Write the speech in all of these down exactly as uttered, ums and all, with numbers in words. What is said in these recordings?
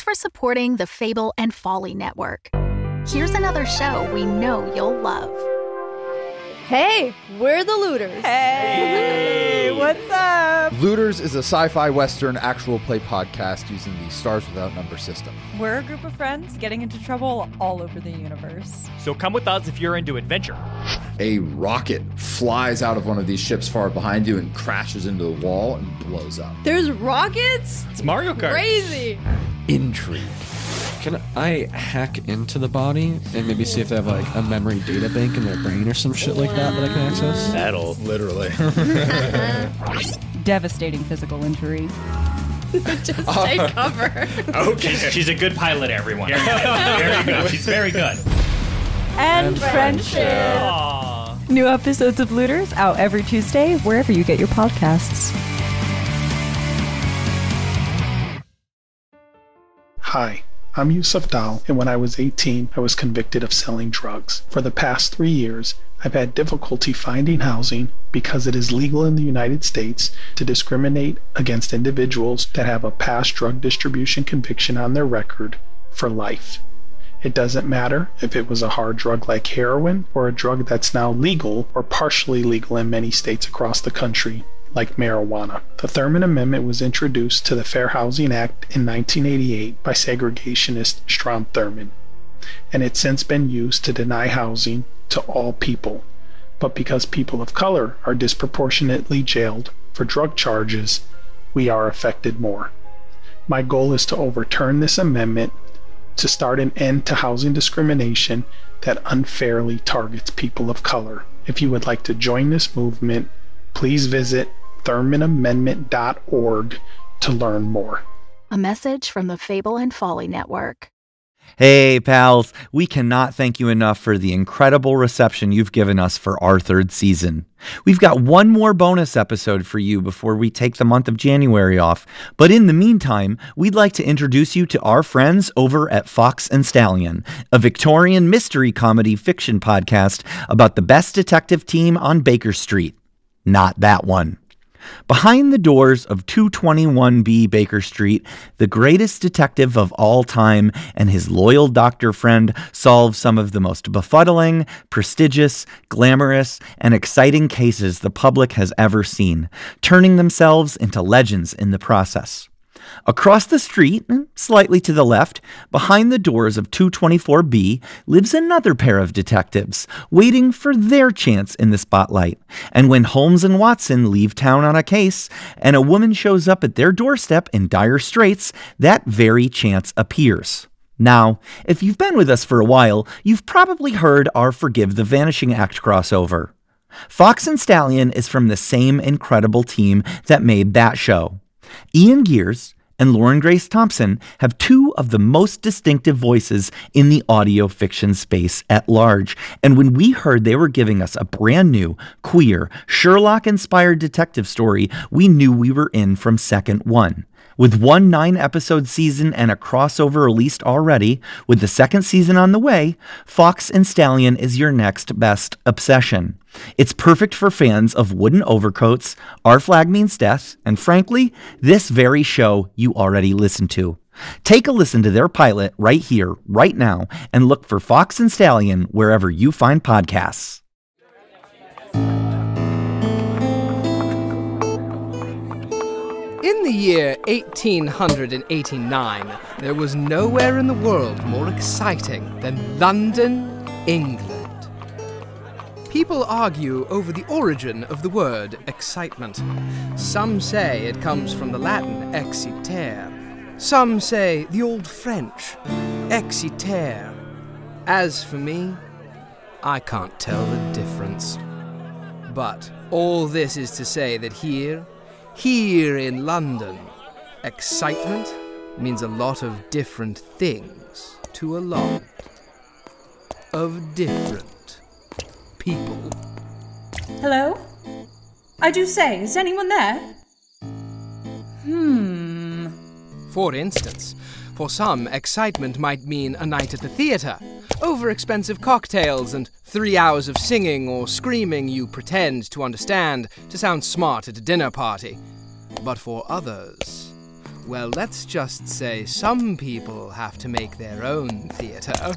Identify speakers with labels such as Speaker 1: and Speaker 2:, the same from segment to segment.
Speaker 1: for supporting the Fable and Folly Network. Here's another show we know you'll love.
Speaker 2: Hey, we're the Looters.
Speaker 3: Hey, what's up?
Speaker 4: Looters is a sci-fi western actual play podcast using the Stars Without Number system.
Speaker 3: We're a group of friends getting into trouble all over the universe.
Speaker 5: So come with us if you're into adventure.
Speaker 4: A rocket flies out of one of these ships far behind you and crashes into the wall and blows up.
Speaker 2: There's rockets?
Speaker 5: It's Mario Kart.
Speaker 2: Crazy.
Speaker 4: Intrigue.
Speaker 6: Can I hack into the body and maybe see if they have like a memory data bank in their brain or some shit like that that I can access?
Speaker 5: That'll
Speaker 4: Literally.
Speaker 3: Devastating physical injury.
Speaker 2: Just take cover.
Speaker 5: Okay. She's, she's a good pilot, everyone. Very good. She's very good.
Speaker 3: And, and friendship. Aww. New episodes of Looters out every Tuesday, wherever you get your podcasts.
Speaker 7: Hi, I'm Yusuf Dal, and when I was eighteen, I was convicted of selling drugs. For the past three years, I've had difficulty finding housing because it is legal in the United States to discriminate against individuals that have a past drug distribution conviction on their record for life. It doesn't matter if it was a hard drug like heroin or a drug that's now legal or partially legal in many states across the country, like marijuana. The Thurman Amendment was introduced to the Fair Housing Act in nineteen eighty-eight by segregationist Strom Thurmond, and it's since been used to deny housing to all people. But because people of color are disproportionately jailed for drug charges, we are affected more. My goal is to overturn this amendment to start an end to housing discrimination that unfairly targets people of color. If you would like to join this movement, please visit thurman amendment dot org to learn more.
Speaker 1: A message from the Fable and Folly Network.
Speaker 8: Hey, pals, we cannot thank you enough for the incredible reception you've given us for our third season. We've got one more bonus episode for you before we take the month of January off, but in the meantime, we'd like to introduce you to our friends over at Fox and Stallion, a Victorian mystery comedy fiction podcast about the best detective team on Baker Street. Not that one. Behind the doors of two twenty-one B Baker Street, the greatest detective of all time and his loyal doctor friend solve some of the most befuddling, prestigious, glamorous, and exciting cases the public has ever seen, turning themselves into legends in the process. Across the street, slightly to the left, behind the doors of two twenty-four B, lives another pair of detectives, waiting for their chance in the spotlight. And when Holmes and Watson leave town on a case, and a woman shows up at their doorstep in dire straits, that very chance appears. Now, if you've been with us for a while, you've probably heard our Forgive the Vanishing Act crossover. Fox and Stallion is from the same incredible team that made that show. Ian Gears and Lauren Grace Thompson have two of the most distinctive voices in the audio fiction space at large. And when we heard they were giving us a brand new, queer, Sherlock-inspired detective story, we knew we were in from second one. With one nine-episode season and a crossover released already, with the second season on the way, Fox and Stallion is your next best obsession. It's perfect for fans of Wooden Overcoats, Our Flag Means Death, and frankly, this very show you already listened to. Take a listen to their pilot right here, right now, and look for Fox and Stallion wherever you find podcasts.
Speaker 9: In the year eighteen eighty-nine, there was nowhere in the world more exciting than London, England. People argue over the origin of the word excitement. Some say it comes from the Latin exciter. Some say the Old French, exciter. As for me, I can't tell the difference. But all this is to say that here, here in London, excitement means a lot of different things to a lot of different people.
Speaker 10: Hello? I do say, is anyone there? Hmm.
Speaker 9: For instance, for some, excitement might mean a night at the theatre, over-expensive cocktails, and three hours of singing or screaming you pretend to understand to sound smart at a dinner party. But for others, well, let's just say some people have to make their own theatre.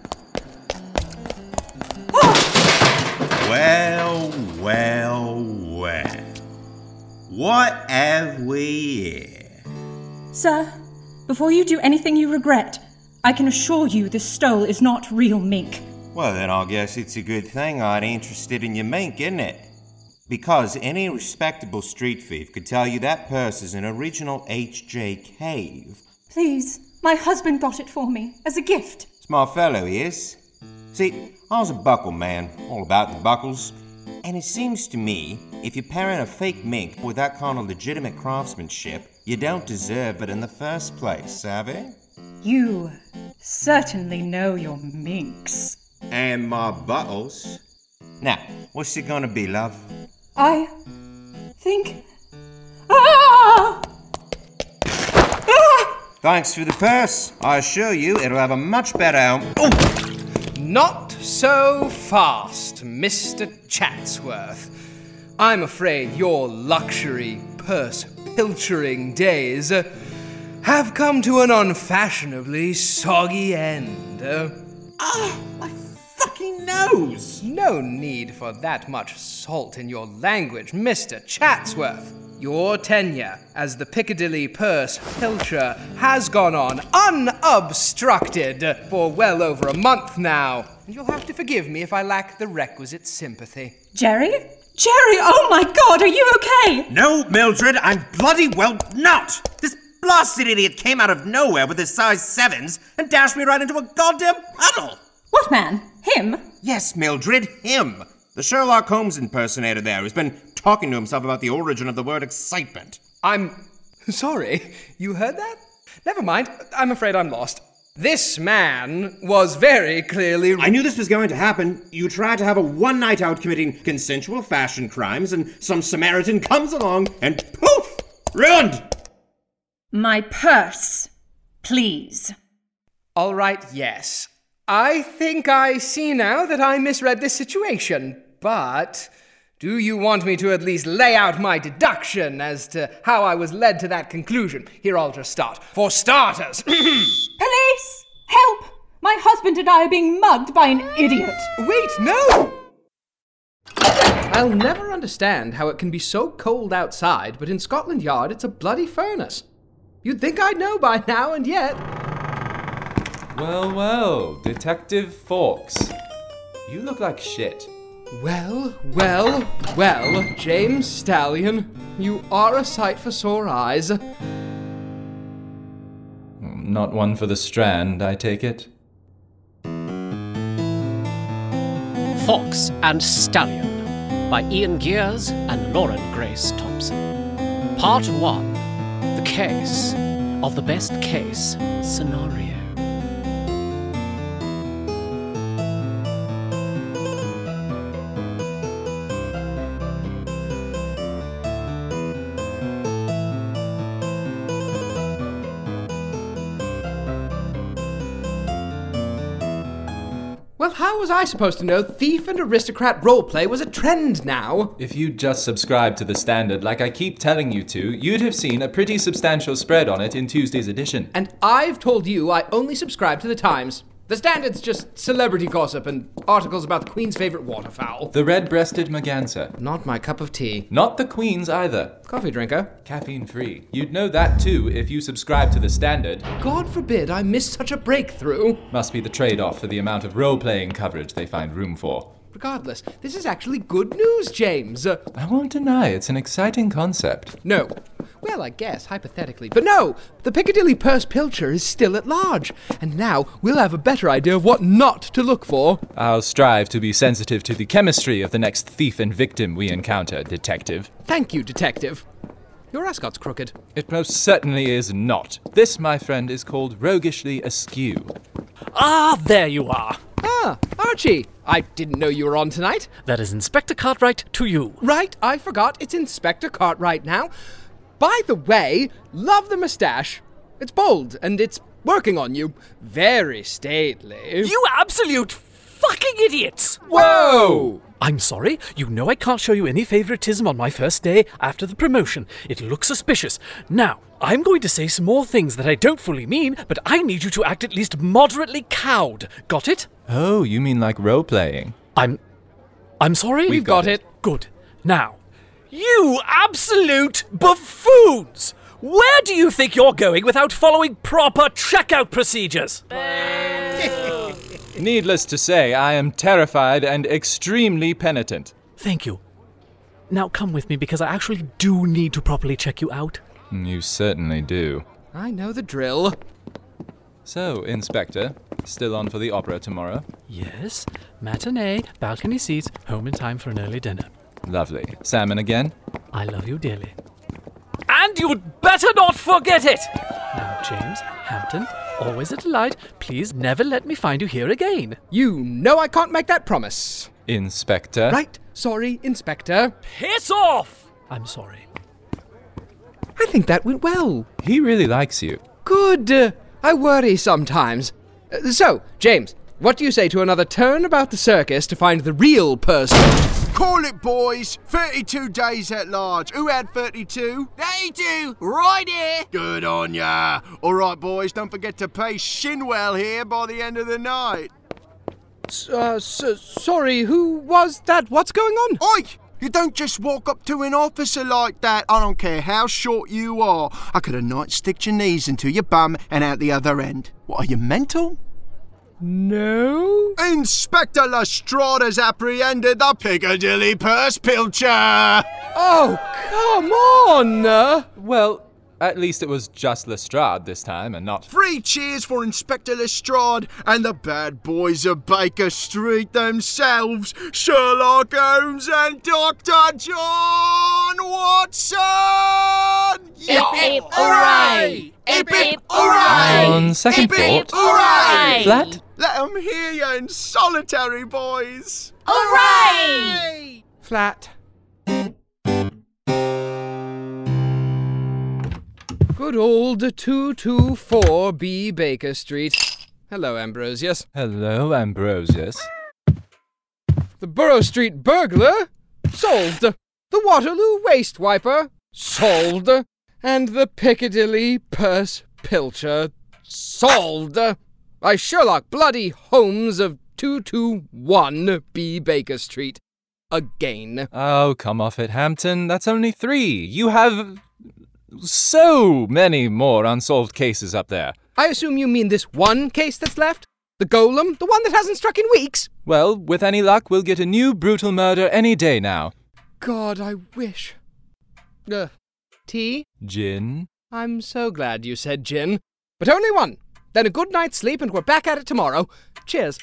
Speaker 11: Well, well, well. What have we here?
Speaker 10: Sir, before you do anything you regret, I can assure you this stole is not real mink.
Speaker 11: Well, then I guess it's a good thing I ain't interested in your mink, isn't it? Because any respectable street thief could tell you that purse is an original H J Cave.
Speaker 10: Please, my husband got it for me, as a gift.
Speaker 11: Smart fellow he is. See, I was a buckle man, all about the buckles. And it seems to me, if you're pairing a fake mink with that kind of legitimate craftsmanship, you don't deserve it in the first place, savvy?
Speaker 10: You certainly know your minks.
Speaker 11: And my buckles. Now, what's it gonna be, love?
Speaker 10: I think... Ah! Ah!
Speaker 11: Thanks for the purse. I assure you it'll have a much better home. Oh!
Speaker 9: Not so fast, Mister Chatsworth. I'm afraid your luxury, purse-pilchering days uh, have come to an unfashionably soggy end. Uh,
Speaker 11: oh, my fucking nose!
Speaker 9: No need for that much salt in your language, Mister Chatsworth. Your tenure as the Piccadilly purse pilcher has gone on unobstructed for well over a month now. And you'll have to forgive me if I lack the requisite sympathy.
Speaker 10: Jerry? Jerry, oh my god, are you okay?
Speaker 11: No, Mildred, I'm bloody well not! This blasted idiot came out of nowhere with his size sevens and dashed me right into a goddamn puddle!
Speaker 10: What man? Him?
Speaker 11: Yes, Mildred, him. The Sherlock Holmes impersonator there who's been talking to himself about the origin of the word excitement.
Speaker 9: I'm sorry, you heard that? Never mind, I'm afraid I'm lost. This man was very clearly...
Speaker 11: I knew this was going to happen. You tried to have a one night out committing consensual fashion crimes, and some Samaritan comes along and poof! Ruined!
Speaker 10: My purse, please.
Speaker 9: All right, yes. I think I see now that I misread this situation, but do you want me to at least lay out my deduction as to how I was led to that conclusion? Here, I'll just start. For starters...
Speaker 10: Police! Help! My husband and I are being mugged by an idiot.
Speaker 9: Wait, no! I'll never understand how it can be so cold outside, but in Scotland Yard it's a bloody furnace. You'd think I'd know by now, and yet...
Speaker 12: Well, well, Detective Fawkes. You look like shit.
Speaker 9: Well, well, well, James Stallion, you are a sight for sore eyes.
Speaker 12: Not one for the Strand, I take it?
Speaker 13: Fawkes and Stallion by Ian Gears and Lauren Grace Thompson. Part one. The case of the best case scenario.
Speaker 9: Well, how was I supposed to know thief and aristocrat roleplay was a trend now?
Speaker 12: If you'd just subscribed to The Standard like I keep telling you to, you'd have seen a pretty substantial spread on it in Tuesday's edition.
Speaker 9: And I've told you I only subscribe to The Times. The Standard's just celebrity gossip and articles about the Queen's favourite waterfowl.
Speaker 12: The red-breasted merganser.
Speaker 9: Not my cup of tea.
Speaker 12: Not the Queen's either.
Speaker 9: Coffee drinker.
Speaker 12: Caffeine-free. You'd know that too if you subscribe to The Standard.
Speaker 9: God forbid I miss such a breakthrough.
Speaker 12: Must be the trade-off for the amount of role-playing coverage they find room for.
Speaker 9: Regardless, this is actually good news, James. Uh,
Speaker 12: I won't deny it's an exciting concept.
Speaker 9: No. Well, I guess, hypothetically. But no! The Piccadilly purse pilcher is still at large. And now we'll have a better idea of what not to look for.
Speaker 12: I'll strive to be sensitive to the chemistry of the next thief and victim we encounter, Detective.
Speaker 9: Thank you, Detective. Your ascot's crooked.
Speaker 12: It most certainly is not. This, my friend, is called roguishly askew.
Speaker 13: Ah, there you are.
Speaker 9: Ah, Archie. I didn't know you were on tonight.
Speaker 13: That is Inspector Cartwright to you.
Speaker 9: Right, I forgot. It's Inspector Cartwright now. By the way, love the moustache. It's bold, and it's working on you. Very stately.
Speaker 13: You absolute
Speaker 14: fucking idiots!
Speaker 9: Whoa!
Speaker 14: I'm sorry, you know I can't show you any favoritism on my first day after the promotion. It looks suspicious. Now, I'm going to say some more things that I don't fully mean, but I need you to act at least moderately cowed. Got it?
Speaker 12: Oh, you mean like role-playing?
Speaker 14: I'm... I'm sorry?
Speaker 9: We've got, got it. it.
Speaker 14: Good. Now, you absolute buffoons! Where do you think you're going without following proper checkout procedures?
Speaker 12: Needless to say, I am terrified and extremely penitent.
Speaker 14: Thank you. Now come with me because I actually do need to properly check you out.
Speaker 12: You certainly do.
Speaker 9: I know the drill.
Speaker 12: So, Inspector, still on for the opera tomorrow?
Speaker 14: Yes. Matinee, balcony seats, home in time for an early dinner.
Speaker 12: Lovely. Salmon again?
Speaker 14: I love you dearly. And you'd better not forget it! Now, James, Hampton, always a delight. Please never let me find you here again.
Speaker 9: You know I can't make that promise.
Speaker 12: Inspector?
Speaker 9: Right. Sorry, Inspector.
Speaker 14: Piss off! I'm sorry.
Speaker 9: I think that went well.
Speaker 12: He really likes you.
Speaker 9: Good. Uh, I worry sometimes. Uh, so, James, what do you say to another turn about the circus to find the real person?
Speaker 15: Call it, boys. thirty-two days at large. Who had thirty-two?
Speaker 16: thirty-two, right here.
Speaker 15: Good on ya. All right, boys, don't forget to pay Shinwell here by the end of the night.
Speaker 9: Uh, s- sorry, who was that? What's going on?
Speaker 15: Oi! You don't just walk up to an officer like that. I don't care how short you are. I could have nightsticked your knees into your bum and out the other end. What, are you mental?
Speaker 9: No.
Speaker 15: Inspector Lestrade has apprehended the Piccadilly purse pilcher.
Speaker 9: Oh, come on!
Speaker 12: Well, at least it was just Lestrade this time and not...
Speaker 15: Three cheers for Inspector Lestrade and the bad boys of Baker Street themselves, Sherlock Holmes and Doctor John Watson!
Speaker 16: Hip hip hooray! Hip hip hooray!
Speaker 12: On second
Speaker 16: hip,
Speaker 12: thought...
Speaker 16: hooray!
Speaker 12: Flat?
Speaker 15: Let them hear you in solitary, boys!
Speaker 16: Hooray!
Speaker 9: Flat. Good old two two four B Baker Street. Hello, Ambrosius.
Speaker 12: Hello, Ambrosius.
Speaker 9: The Borough Street burglar? Solved. The Waterloo waste wiper? Solved. And the Piccadilly purse pilcher? Solved. By Sherlock Bloody Holmes of two two one B Baker Street. Again.
Speaker 12: Oh, come off it, Hampton. That's only three. You have... so many more unsolved cases up there.
Speaker 9: I assume you mean this one case that's left? The golem? The one that hasn't struck in weeks?
Speaker 12: Well, with any luck, we'll get a new brutal murder any day now.
Speaker 9: God, I wish. Uh, tea?
Speaker 12: Gin?
Speaker 9: I'm so glad you said gin. But only one. Then a good night's sleep and we're back at it tomorrow. Cheers.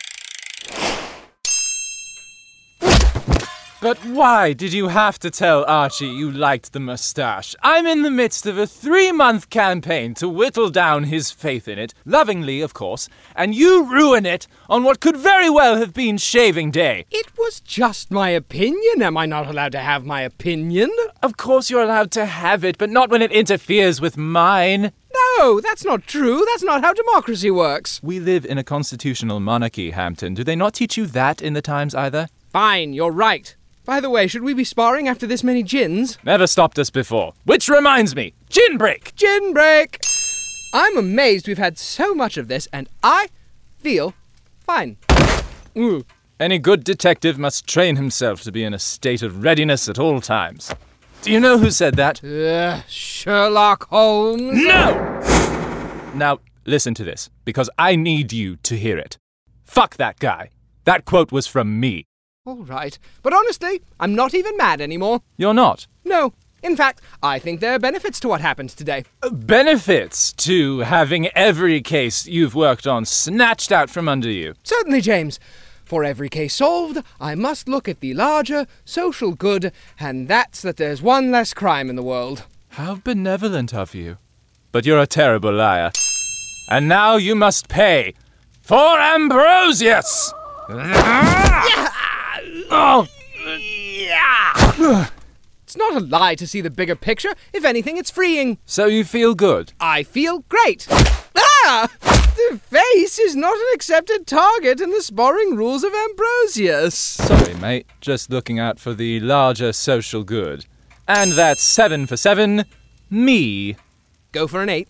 Speaker 12: But why did you have to tell Archie you liked the moustache? I'm in the midst of a three-month campaign to whittle down his faith in it, lovingly, of course, and you ruin it on what could very well have been shaving day.
Speaker 9: It was just my opinion. Am I not allowed to have my opinion?
Speaker 12: Of course you're allowed to have it, but not when it interferes with mine.
Speaker 9: No, that's not true. That's not how democracy works.
Speaker 12: We live in a constitutional monarchy, Hampton. Do they not teach you that in the Times either?
Speaker 9: Fine, you're right. By the way, should we be sparring after this many gins?
Speaker 12: Never stopped us before. Which reminds me, gin break!
Speaker 9: Gin break! I'm amazed we've had so much of this, and I feel fine.
Speaker 12: Ooh. Any good detective must train himself to be in a state of readiness at all times. Do you know who said that?
Speaker 9: Uh, Sherlock Holmes?
Speaker 12: No! Now, listen to this, because I need you to hear it. Fuck that guy. That quote was from me.
Speaker 9: All right. But honestly, I'm not even mad anymore.
Speaker 12: You're not?
Speaker 9: No. In fact, I think there are benefits to what happened today.
Speaker 12: Uh, benefits to having every case you've worked on snatched out from under you?
Speaker 9: Certainly, James. For every case solved, I must look at the larger social good, and that's that there's one less crime in the world.
Speaker 12: How benevolent of you. But you're a terrible liar. And now you must pay for Ambrosius!
Speaker 9: Yeah!
Speaker 12: Oh!
Speaker 9: Yeah! It's not a lie to see the bigger picture. If anything, it's freeing.
Speaker 12: So you feel good?
Speaker 9: I feel great. Ah! The face! This is not an accepted target in the sparring rules of Ambrosius.
Speaker 12: Sorry, mate. Just looking out for the larger social good. And that's seven for seven. Me.
Speaker 9: Go for an eight.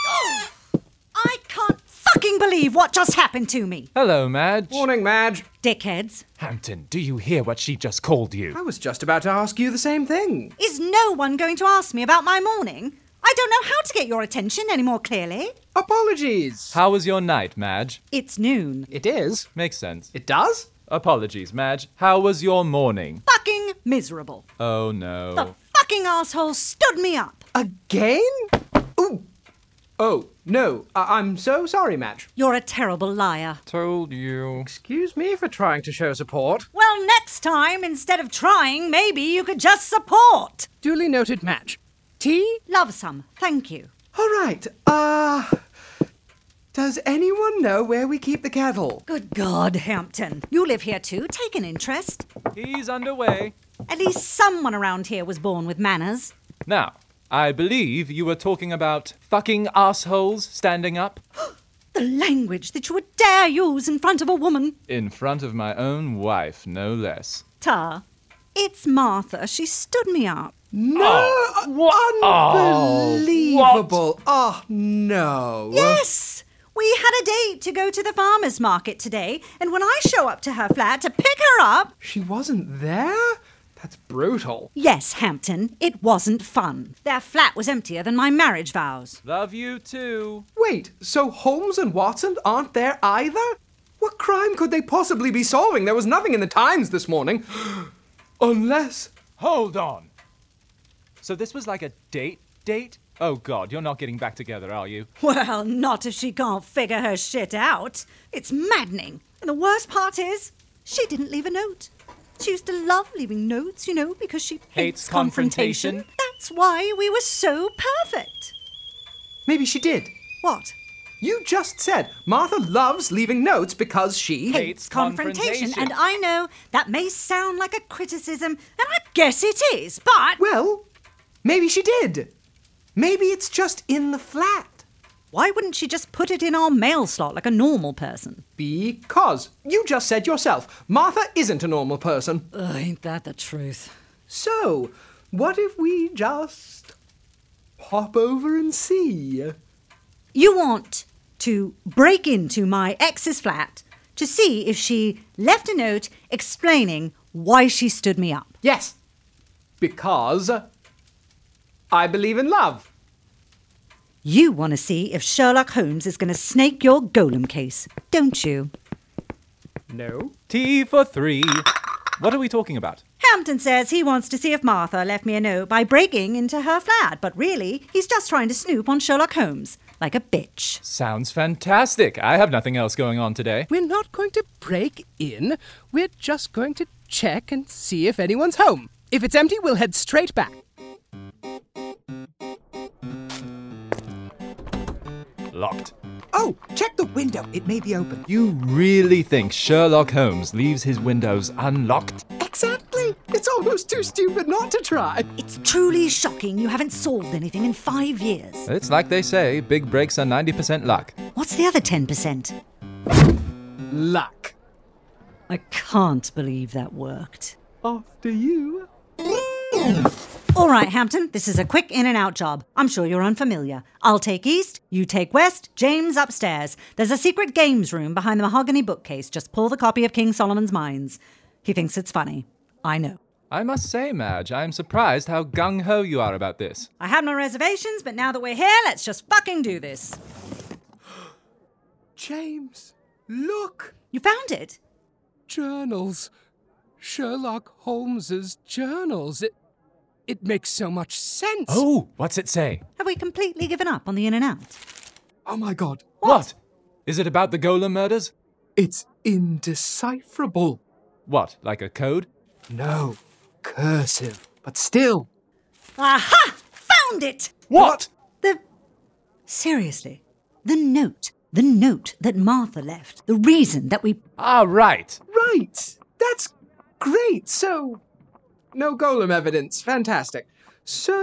Speaker 17: I can't fucking believe what just happened to me.
Speaker 12: Hello, Madge.
Speaker 9: Morning, Madge.
Speaker 17: Dickheads.
Speaker 12: Hampton, do you hear what she just called you?
Speaker 9: I was just about to ask you the same thing.
Speaker 17: Is no one going to ask me about my morning? I don't know how to get your attention any more clearly.
Speaker 9: Apologies.
Speaker 12: How was your night, Madge?
Speaker 17: It's noon.
Speaker 9: It is.
Speaker 12: Makes sense.
Speaker 9: It does?
Speaker 12: Apologies, Madge. How was your morning?
Speaker 17: Fucking miserable.
Speaker 12: Oh, no.
Speaker 17: The fucking asshole stood me up.
Speaker 9: Again? Ooh. Oh, no. I- I'm so sorry, Madge.
Speaker 17: You're a terrible liar.
Speaker 12: Told you.
Speaker 9: Excuse me for trying to show support.
Speaker 17: Well, next time, instead of trying, maybe you could just support.
Speaker 9: Duly noted, Madge. Tea?
Speaker 17: Love some, thank you.
Speaker 9: All right. Uh, does anyone know where we keep the cattle?
Speaker 17: Good God, Hampton. You live here too. Take an interest.
Speaker 12: He's underway.
Speaker 17: At least someone around here was born with manners.
Speaker 12: Now, I believe you were talking about fucking assholes standing up.
Speaker 17: The language that you would dare use in front of a woman.
Speaker 12: In front of my own wife, no less.
Speaker 17: Ta, it's Martha. She stood me up.
Speaker 9: No!
Speaker 12: Oh, what?
Speaker 9: Unbelievable. Oh, oh, no.
Speaker 17: Yes! We had a date to go to the farmer's market today, and when I show up to her flat to pick her up...
Speaker 9: She wasn't there? That's brutal.
Speaker 17: Yes, Hampton, it wasn't fun. Their flat was emptier than my marriage vows.
Speaker 12: Love you too.
Speaker 9: Wait, so Holmes and Watson aren't there either? What crime could they possibly be solving? There was nothing in the Times this morning. Unless...
Speaker 12: Hold on. So this was like a date date? Oh, God, you're not getting back together, are you?
Speaker 17: Well, not if she can't figure her shit out. It's maddening. And the worst part is, she didn't leave a note. She used to love leaving notes, you know, because she hates,
Speaker 12: Hates confrontation.
Speaker 17: confrontation. That's why we were so perfect.
Speaker 9: Maybe she did.
Speaker 17: What?
Speaker 9: You just said Martha loves leaving notes because she
Speaker 12: hates confrontation.
Speaker 17: And I know that may sound like a criticism, and I guess it is, but...
Speaker 9: Well, maybe she did. Maybe it's just in the flat.
Speaker 17: Why wouldn't she just put it in our mail slot like a normal person?
Speaker 9: Because you just said yourself, Martha isn't a normal person.
Speaker 17: Ugh, ain't that the truth?
Speaker 9: So, what if we just pop over and see?
Speaker 17: You want to break into my ex's flat to see if she left a note explaining why she stood me up.
Speaker 9: Yes, because I believe in love.
Speaker 17: You want to see if Sherlock Holmes is going to snake your golem case, don't you?
Speaker 9: No.
Speaker 12: T for three. What are we talking about?
Speaker 17: Hampton says he wants to see if Martha left me a note by breaking into her flat, but really, he's just trying to snoop on Sherlock Holmes, like a bitch.
Speaker 12: Sounds fantastic. I have nothing else going on today.
Speaker 9: We're not going to break in. We're just going to check and see if anyone's home. If it's empty, we'll head straight back.
Speaker 12: Locked.
Speaker 9: Oh, check the window. It may be open.
Speaker 12: You really think Sherlock Holmes leaves his windows unlocked?
Speaker 9: Exactly. It's almost too stupid not to try.
Speaker 17: It's truly shocking you haven't solved anything in five years.
Speaker 12: It's like they say, big breaks are ninety percent luck.
Speaker 17: What's the other ten percent?
Speaker 9: Luck.
Speaker 17: I can't believe that worked.
Speaker 9: After you.
Speaker 17: All right, Hampton, this is a quick in and out job. I'm sure you're unfamiliar. I'll take east, you take west, James upstairs. There's a secret games room behind the mahogany bookcase. Just pull the copy of King Solomon's Mines. He thinks it's funny. I know.
Speaker 12: I must say, Madge, I'm surprised how gung-ho you are about this.
Speaker 17: I had my reservations, but now that we're here, let's just fucking do this.
Speaker 9: James, look.
Speaker 17: You found it?
Speaker 9: Journals. Sherlock Holmes's journals. It, it makes so much sense.
Speaker 12: Oh, what's it say?
Speaker 17: Have we completely given up on the in and out?
Speaker 9: Oh my God.
Speaker 12: What? what? Is it about the Golem murders?
Speaker 9: It's indecipherable.
Speaker 12: What, like a code?
Speaker 9: No, cursive, but still.
Speaker 17: Aha! Found it!
Speaker 12: What?
Speaker 17: The... Seriously, the note. The note that Martha left. The reason that we...
Speaker 12: Ah, right.
Speaker 9: Right. That's great. So, no golem evidence. Fantastic.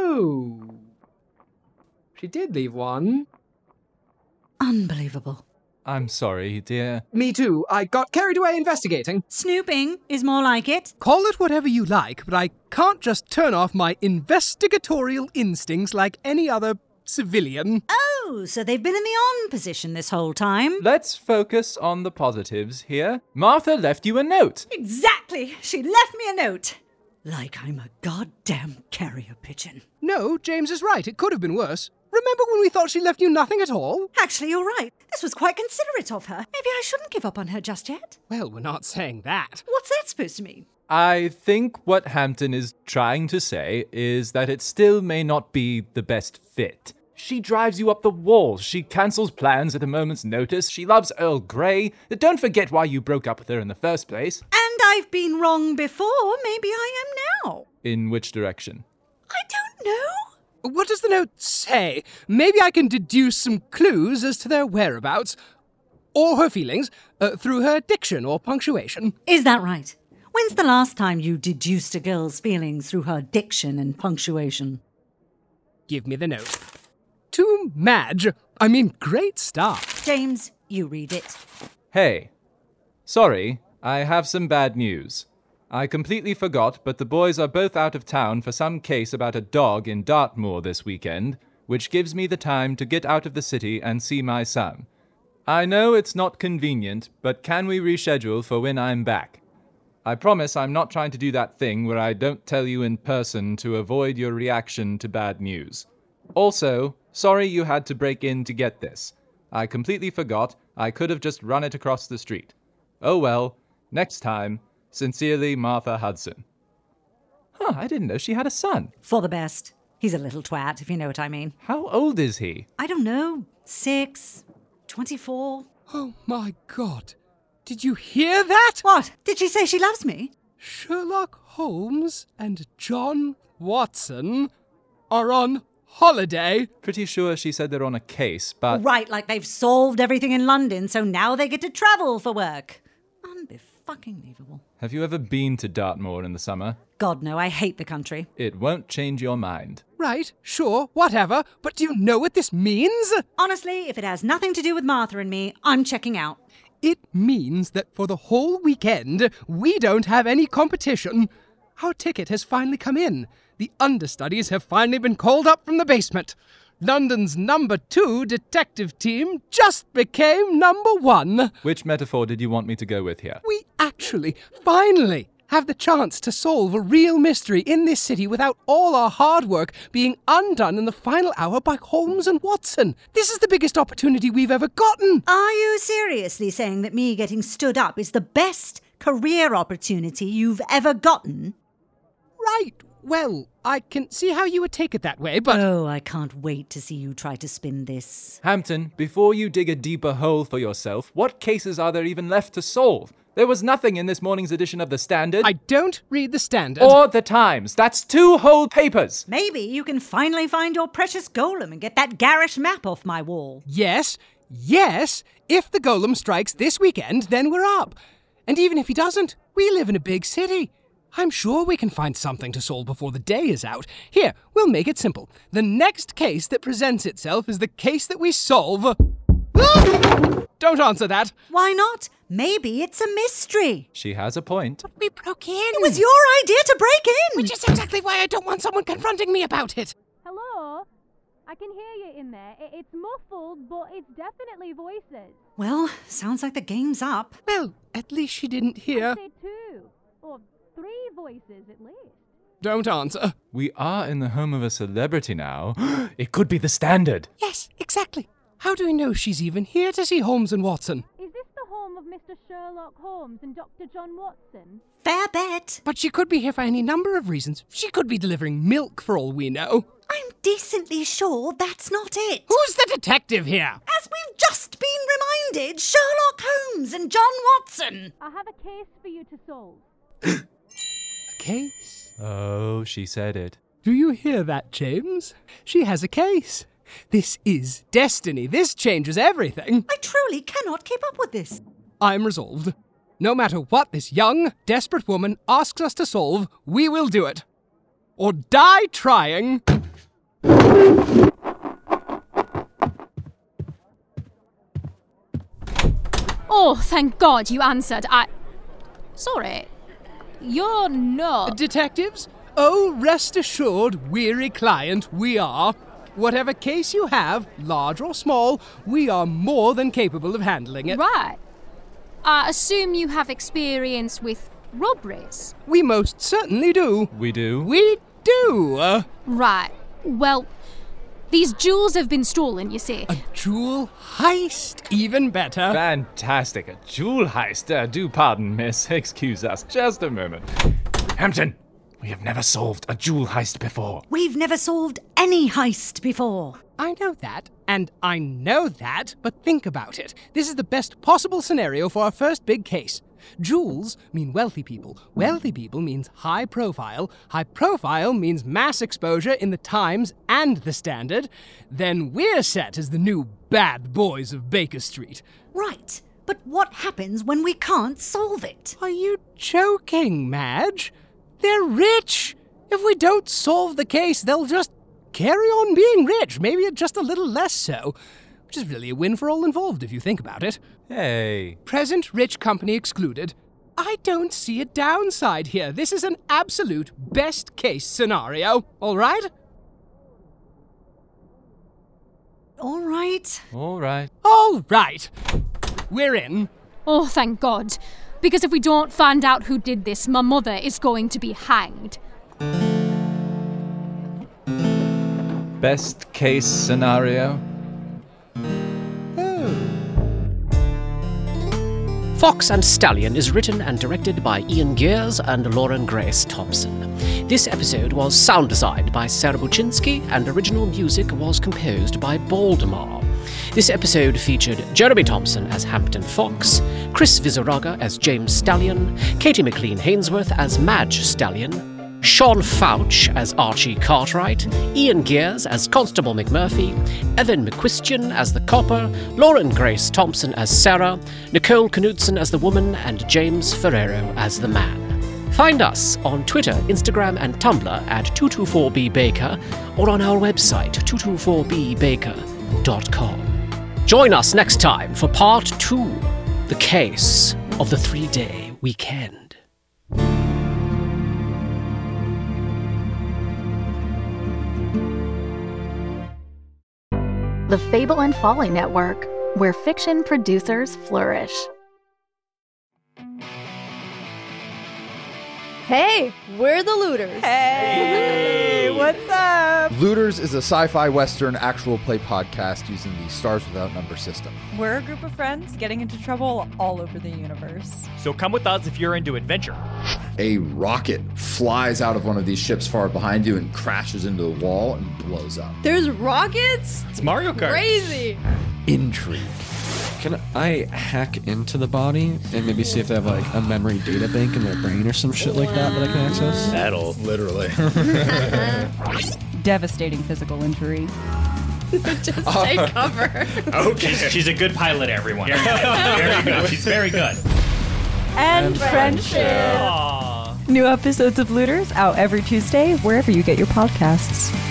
Speaker 9: So, she did leave one.
Speaker 17: Unbelievable.
Speaker 12: I'm sorry, dear.
Speaker 9: Me too. I got carried away investigating.
Speaker 17: Snooping is more like it.
Speaker 9: Call it whatever you like, but I can't just turn off my investigatorial instincts like any other civilian.
Speaker 17: Oh, so they've been in the on position this whole time.
Speaker 12: Let's focus on the positives here. Martha left you a note.
Speaker 17: Exactly. She left me a note. Like I'm a goddamn carrier pigeon.
Speaker 9: No, James is right. It could have been worse. Remember when we thought she left you nothing at all?
Speaker 17: Actually, you're right. This was quite considerate of her. Maybe I shouldn't give up on her just yet.
Speaker 9: Well, we're not saying that.
Speaker 17: What's that supposed to mean?
Speaker 12: I think what Hampton is trying to say is that it still may not be the best fit. She drives you up the wall. She cancels plans at a moment's notice. She loves Earl Grey. Don't forget why you broke up with her in the first place.
Speaker 17: And I've been wrong before. Maybe I am now.
Speaker 12: In which direction?
Speaker 17: I don't know.
Speaker 9: What does the note say? Maybe I can deduce some clues as to their whereabouts. Or her feelings, uh, through her diction or punctuation.
Speaker 17: Is that right? When's the last time you deduced a girl's feelings through her diction and punctuation?
Speaker 9: Give me the note. To Madge. I mean, great start.
Speaker 17: James, you read it.
Speaker 12: Hey. Sorry, I have some bad news. I completely forgot, but the boys are both out of town for some case about a dog in Dartmoor this weekend, which gives me the time to get out of the city and see my son. I know it's not convenient, but can we reschedule for when I'm back? I promise I'm not trying to do that thing where I don't tell you in person to avoid your reaction to bad news. Also, sorry you had to break in to get this. I completely forgot. I could have just run it across the street. Oh well, next time. Sincerely, Martha Hudson. Huh, I didn't know she had a son.
Speaker 17: For the best. He's a little twat, if you know what I mean.
Speaker 12: How old is he?
Speaker 17: I don't know. Six, twenty-four.
Speaker 9: Oh my God. Did you hear that?
Speaker 17: What? Did she say she loves me?
Speaker 9: Sherlock Holmes and John Watson are on holiday.
Speaker 12: Pretty sure she said they're on a case, but...
Speaker 17: Right, like they've solved everything in London, so now they get to travel for work. Unbe-fucking-believable.
Speaker 12: Have you ever been to Dartmoor in the summer?
Speaker 17: God, no, I hate the country.
Speaker 12: It won't change your mind.
Speaker 9: Right, sure, whatever, but do you know what this means?
Speaker 17: Honestly, if it has nothing to do with Martha and me, I'm checking out.
Speaker 9: It means that for the whole weekend, we don't have any competition. Our ticket has finally come in. The understudies have finally been called up from the basement. London's number two detective team just became number one.
Speaker 12: Which metaphor did you want me to go with here?
Speaker 9: We actually, finally, have the chance to solve a real mystery in this city without all our hard work being undone in the final hour by Holmes and Watson. This is the biggest opportunity we've ever gotten.
Speaker 17: Are you seriously saying that me getting stood up is the best career opportunity you've ever gotten?
Speaker 9: Right. Well, I can see how you would take it that way, but...
Speaker 17: Oh, I can't wait to see you try to spin this.
Speaker 12: Hampton, before you dig a deeper hole for yourself, what cases are there even left to solve? There was nothing in this morning's edition of The Standard.
Speaker 9: I don't read The Standard.
Speaker 12: Or The Times. That's two whole papers.
Speaker 17: Maybe you can finally find your precious golem and get that garish map off my wall.
Speaker 9: Yes, yes. If the golem strikes this weekend, then we're up. And even if he doesn't, we live in a big city. I'm sure we can find something to solve before the day is out. Here, we'll make it simple. The next case that presents itself is the case that we solve... Ah! Don't answer that.
Speaker 17: Why not? Maybe it's a mystery.
Speaker 12: She has a point.
Speaker 9: But we broke in.
Speaker 17: It was your idea to break in.
Speaker 9: Which is exactly why I don't want someone confronting me about it.
Speaker 18: Hello? I can hear you in there. It's muffled, but it's definitely voices.
Speaker 17: Well, sounds like the game's up.
Speaker 9: Well, at least she didn't hear.
Speaker 18: I'd say two. Or three voices at least.
Speaker 9: Don't answer.
Speaker 12: We are in the home of a celebrity now. It could be The Standard.
Speaker 9: Yes, exactly. How do we know she's even here to see Holmes and Watson?
Speaker 18: Is this the home of Mister Sherlock Holmes and Doctor John Watson?
Speaker 17: Fair bet.
Speaker 9: But she could be here for any number of reasons. She could be delivering milk for all we know.
Speaker 17: I'm decently sure that's not it.
Speaker 9: Who's the detective here?
Speaker 17: As we've just been reminded, Sherlock Holmes and John Watson.
Speaker 18: I have a case for you to solve.
Speaker 9: A case?
Speaker 12: Oh, she said it.
Speaker 9: Do you hear that, James? She has a case. This is destiny. This changes everything.
Speaker 17: I truly cannot keep up with this.
Speaker 9: I'm resolved. No matter what this young, desperate woman asks us to solve, we will do it. Or die trying.
Speaker 18: Oh, thank God you answered. I... Sorry. You're not...
Speaker 9: Detectives? Oh, rest assured, weary client, we are. Whatever case you have, large or small, we are more than capable of handling it.
Speaker 18: Right. I assume you have experience with robberies?
Speaker 9: We most certainly do.
Speaker 12: We do?
Speaker 9: We do. Uh,
Speaker 18: right. Well, these jewels have been stolen, you see.
Speaker 9: A jewel heist? Even better.
Speaker 12: Fantastic. A jewel heist. Uh, do pardon, miss. Excuse us. Just a moment. Hampton, we have never solved a jewel heist before.
Speaker 17: We've never solved any heist before.
Speaker 9: I know that, and I know that, but think about it. This is the best possible scenario for our first big case. Jewels mean wealthy people. Wealthy people means high profile. High profile means mass exposure in the Times and the Standard. Then we're set as the new bad boys of Baker Street.
Speaker 17: Right, but what happens when we can't solve it?
Speaker 9: Are you joking, Madge? They're rich. If we don't solve the case, they'll just carry on being rich, maybe just a little less so. Which is really a win for all involved, if you think about it.
Speaker 12: Hey.
Speaker 9: Present rich company excluded. I don't see a downside here. This is an absolute best-case scenario, all right?
Speaker 17: All right.
Speaker 12: All right.
Speaker 9: All right. We're in.
Speaker 18: Oh, thank God. Because if we don't find out who did this, my mother is going to be hanged.
Speaker 12: Best case scenario?
Speaker 13: Fox and Stallion is written and directed by Ian Gears and Lauren Grace Thompson. This episode was sound designed by Sarah Buczynski, and original music was composed by Baldemar. This episode featured Jeremy Thompson as Hampton Fox, Chris Vizaraga as James Stallion, Katie McLean Hainsworth as Madge Stallion, Sean Fouch as Archie Cartwright, Ian Gears as Constable McMurphy, Evan McQuistion as the copper, Lauren Grace Thompson as Sarah, Nicole Knudsen as the woman, and James Ferrero as the man. Find us on Twitter, Instagram, and Tumblr at two two four B Baker or on our website, two two four b baker dot com. Join us next time for part two, the case of the three-day weekend.
Speaker 1: The Fable and Folly Network, where fiction producers flourish.
Speaker 2: Hey, we're the Looters.
Speaker 3: Hey, what's up?
Speaker 4: Looters is a sci-fi western actual play podcast using the Stars Without Number system.
Speaker 3: We're a group of friends getting into trouble all over the universe.
Speaker 5: So come with us if you're into adventure.
Speaker 4: A rocket flies out of one of these ships far behind you and crashes into the wall and blows up.
Speaker 2: There's rockets?
Speaker 5: It's Mario Kart.
Speaker 2: Crazy.
Speaker 4: Intrigue.
Speaker 6: Can I hack into the body and maybe see if they have like a memory data bank in their brain or some shit like that that I can access?
Speaker 5: That'll
Speaker 4: literally.
Speaker 3: Devastating physical injury.
Speaker 2: Just take cover.
Speaker 5: Okay. She's, she's a good pilot, everyone. Very good. Very good. She's very good.
Speaker 3: And,
Speaker 2: And
Speaker 3: friendship.
Speaker 2: friendship.
Speaker 5: Aww.
Speaker 3: New episodes of Looters out every Tuesday, wherever you get your podcasts.